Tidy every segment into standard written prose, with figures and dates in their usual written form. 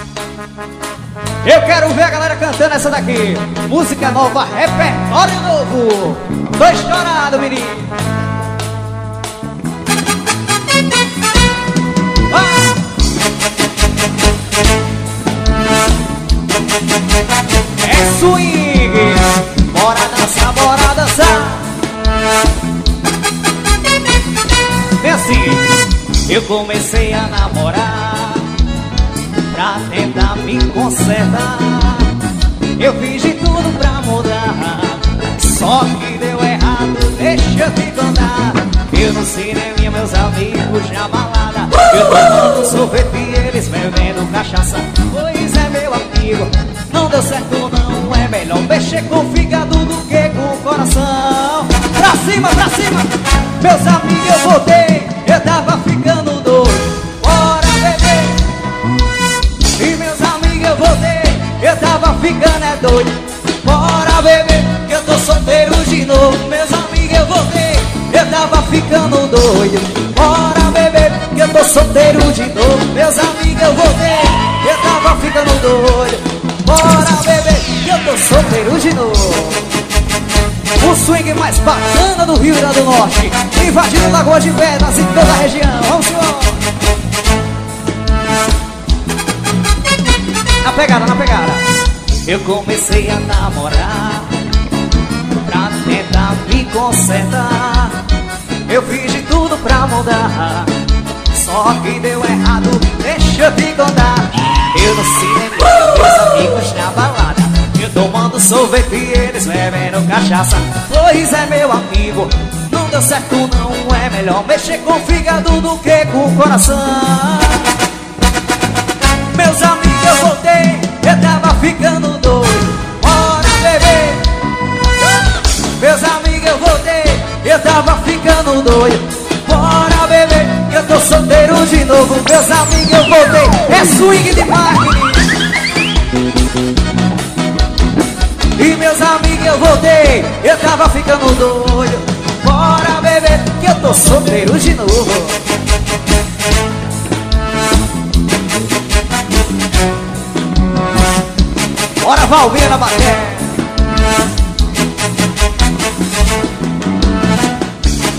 Eu quero ver a galera cantando essa daqui. Música nova, repertório novo. Tô estourado, menino. É swing. Bora dançar, bora dançar. Vem assim. Eu comecei a namorar pra tentar me consertar. Eu fiz de tudo pra mudar, só que deu errado, deixa eu te contar. Eu no cinema, meus amigos na balada, eu tomando sorvete e eles bebendo cachaça. Pois é, meu amigo, não deu certo não. É melhor mexer com o fígado do que com o coração. Pra cima, pra cima. Meus amigos, eu voltei, eu tava ficando doido. Bora beber. E meus amigos, eu voltei, eu tava ficando é doido. Bora beber, que eu tô solteiro de novo. Meus amigos, eu voltei, eu tava ficando doido. Bora beber, que eu tô solteiro de novo. Meus amigos, eu voltei, eu tava ficando doido. Bora beber, que eu tô solteiro de novo. O swing mais bacana do Rio Grande do Norte, invadindo Lagoa de Pedras e toda a região. Vamos embora. Na pegada, na pegada. Eu comecei a namorar pra tentar me consertar. Eu fiz de tudo pra mudar, só que deu errado, deixa eu te contar. Eu no cinema, meus amigos na balada, eu tomando sorvete e eles bebendo cachaça. Pois é, meu amigo, não deu certo não. É melhor mexer com o fígado do que com o coração. Meus amigos, eu voltei, eu tava ficando doido. Bora beber. Meus amigos, eu voltei, eu tava ficando doido. Bora beber, que eu tô solteiro de novo. Meus amigos, eu voltei, é swing demais, menino. E meus amigos, eu voltei, eu tava ficando doido. Bora beber, que eu tô solteiro de novo. Bora, Valmir na bateria.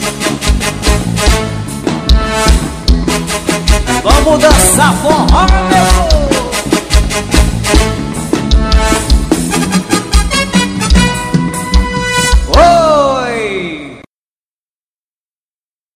Vamos dançar forró.